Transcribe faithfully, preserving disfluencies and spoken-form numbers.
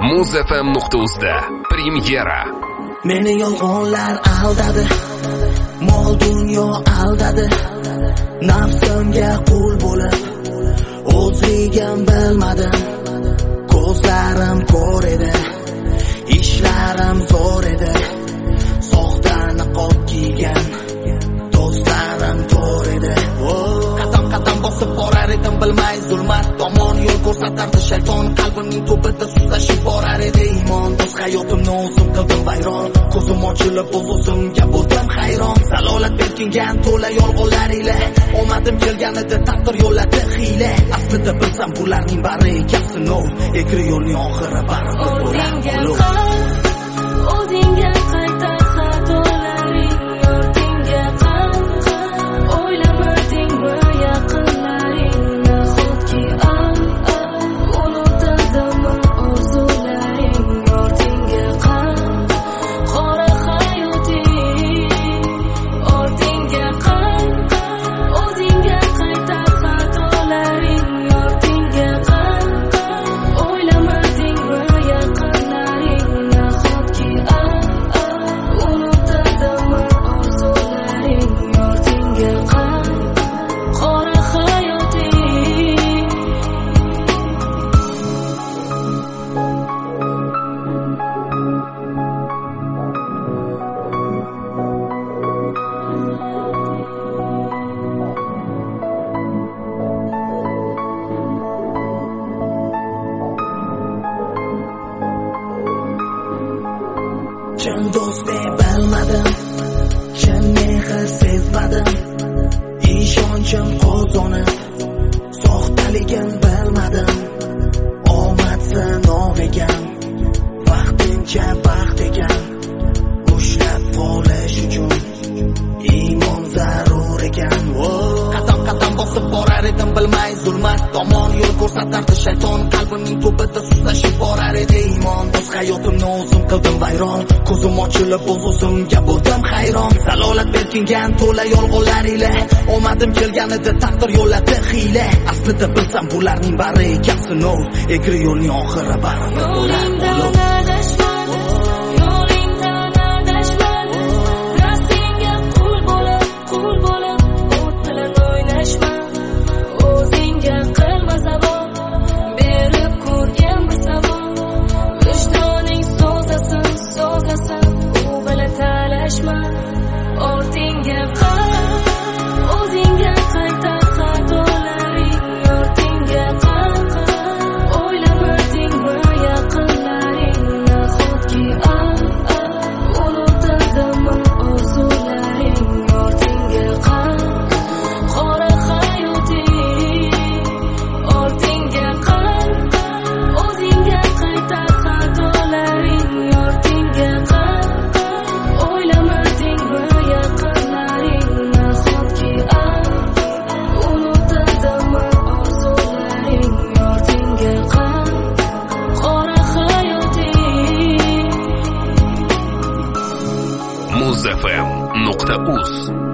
muz f m nuqta uz da premyera. Meni yolg'onlar aldadi, mol dunyo aldadi, nafsimga qul bo'lib o'zligim bilmadim. Ko'zlarim ko'r edi, ishlarim zo'r edi, soxta niqob kiygan do'stlarim to'r edi. Qadam qadam bosib borar edim, bilmay zulmat tomon yo'l ko'rsatardi shayton. Qalbimning to'pida suzlashib borar edi iymon. O'z hayotimni o'zim qildim vayron, ko'zim ochilib o'z-o'zimga bo'ldim hayron. Zalolat berkingan to'la yolg'onlar ila omadim kelganida taqdir yo'lladi hiyla. Aslida bilsam bularning bari gap sinov, egri yo'lning oxiri baribir bo'lar. O'zingga qayta xatolaring yordingga qal, o'ylamadingmi yaqinlaring nahotki al, unutdimmi orzularing yordingga qal, qora hayoting ordingga qal, o'zingga qayta xatolaring yordingga qal, o'ylamadingmi yaqinlaring nahotki al, unutdimmi orzularing yordingga qal, qora hayoting. Chin do'stni bilmadim, chin mehr sezmadim, ishonchim qozonib soxtaligim bilmadim. Omad sinov ekan, vaqtincha baxt ekan, ushlab qolish uchun iymon zarur ekan. Qadam qadam bosib borar edim, bilmay zulmat tomon yo'l ko'rsatardi shayton. Qalbimning to'pida suzlashib borar edi iymon. O'z hayotimni o'zim qildim vayron, ko'zim ochilib o'z-o'zimga bo'ldim hayron. Zalolat berkingan to'la yolg'onlar ila omadim kelganida taqdir yo'lladi hiyla. Aslida bilsam bularning bari gap sinov, egri yo'lning oxiri baribir bo'lar. Ortingga qal, o'zingga qayta xatolaring yordingga qal, o'ylamadingmi yaqinlaring nahotki al, unutdimmi orzularing yordingga qal, qora hayoting ortingga qal, o'zingga qayta xatolaring yordingga qal, o'ylamadingmi yaqinlaring nahotki al, unutdimmi orzularing yordingga qal, qora hayoting. muz f m nuqta uz